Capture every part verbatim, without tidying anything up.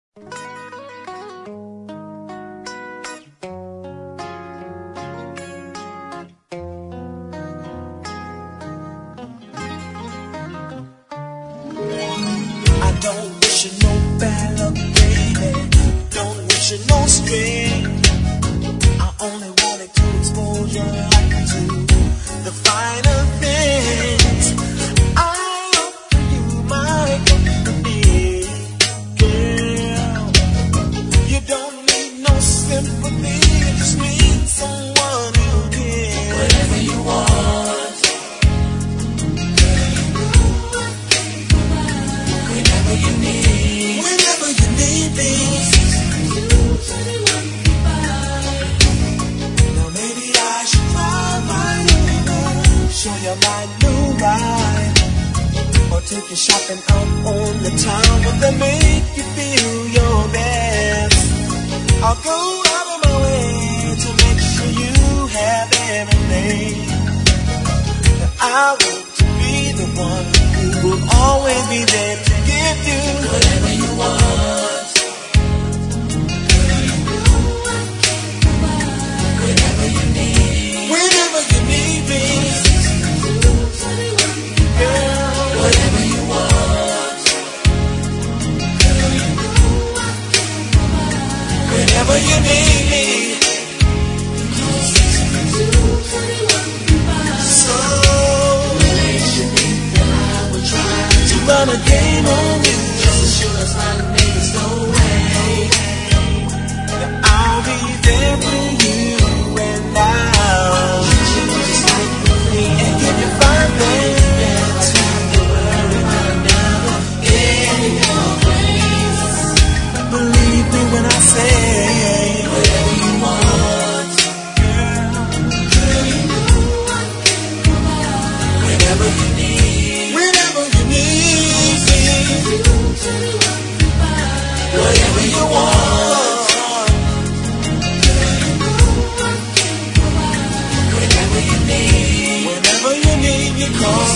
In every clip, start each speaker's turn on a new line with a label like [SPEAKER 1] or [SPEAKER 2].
[SPEAKER 1] I don't wish you no bad luck, baby. Don't wish you no strain. I only wanted to expose your life to the finer things. I offer you my company, girl. You don't need no sympathy, you just need someone who cares. Whatever you want. You need, whenever you need me. Now maybe I should drive right over, show you my new ride, or take you shopping out on the town, but then make you feel your best. I'll go out of my way to make sure you have everything. Now I want to be the one who will always be there to give you whatever you want. Whenever you need, whenever you need me, girl. Whatever you want. Whenever you need me. So to run a game on you, just show us how to make us go away. Now I'll be there for you, and I'll treat you just like me and give you fine things. Never worry about another in your place. Believe me when I say whatever you want, girl. Whenever you need, whenever you need me, whatever you want, whenever you need, whenever you need me, call.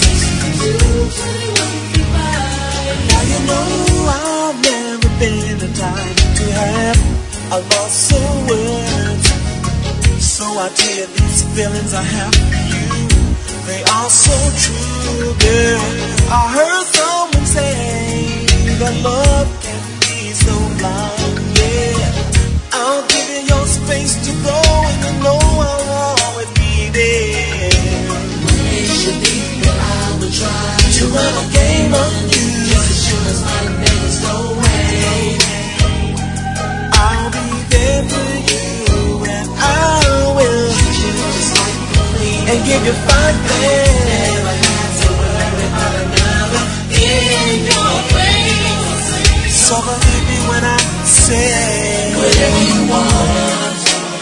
[SPEAKER 1] Now you know I've never been a type to have a loss of words, so I tell you these feelings I have for you, they are so true, girl. I heard someone say that love can be so blind, yeah. I'll give you your space to go, and you know I'll always be there. When you need me, I will try to run a game on you, just as sure as my neighbors go away. I'll be there for you, and I will treat you just like me and give you fine things. Never have to worry about another in your place. So believe me when I say whatever you want.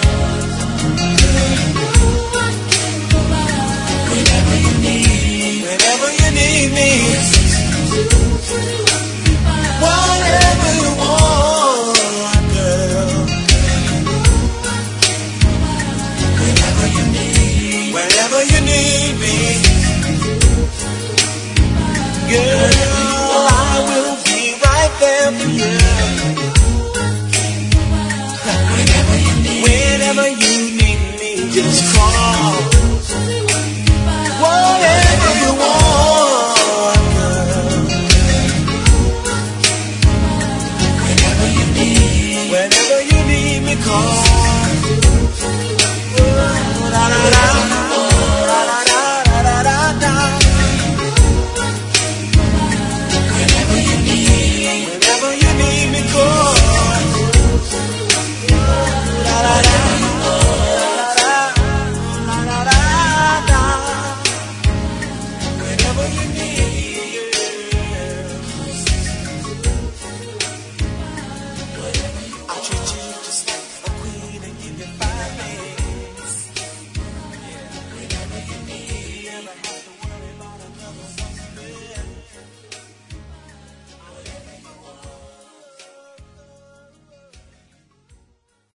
[SPEAKER 1] Whenever you need, whenever you need me. Whatever you want, girl. Whenever you need, whenever you need me, girl, I will be right there for you. Whenever you need, whenever you need me, just call. Whatever you want, girl. Whenever you need, whenever you need me, call.